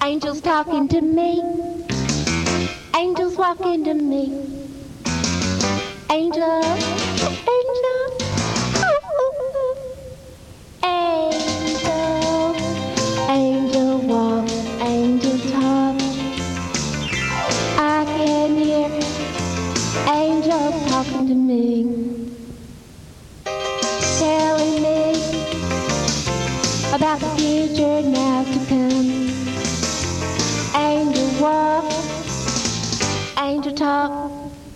Angels talking to me. Angels walking to me. Angels, angels, angels, angel walk, angel talk. I can hear angels talking to me, telling me about the future now to come. Angel walk, angel talk.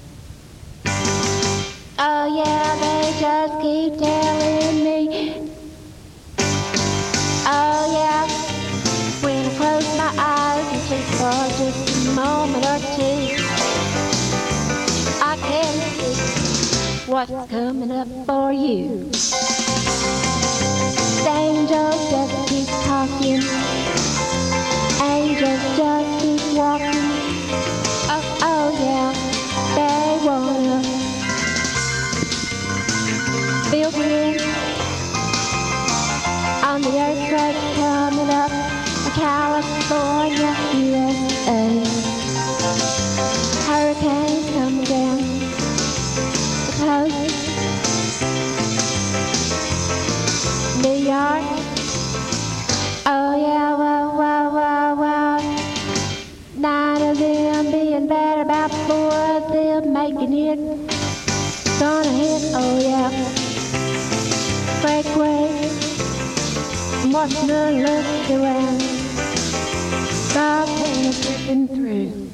Oh yeah, they just keep telling me. Oh yeah, when I close my eyes and sleep for just a moment or two, I can see what's coming up for you. Angels just keep talking. Angels just keep walking. Oh yeah, they wanna build in on the earthquake coming up in California, USA. Hurricanes coming down the coast. New York. Oh yeah, wow. 9 of them being bad, about 4 of them making it. Gonna hit, oh yeah. Breakaway. Watching her look around. God, we're slipping through.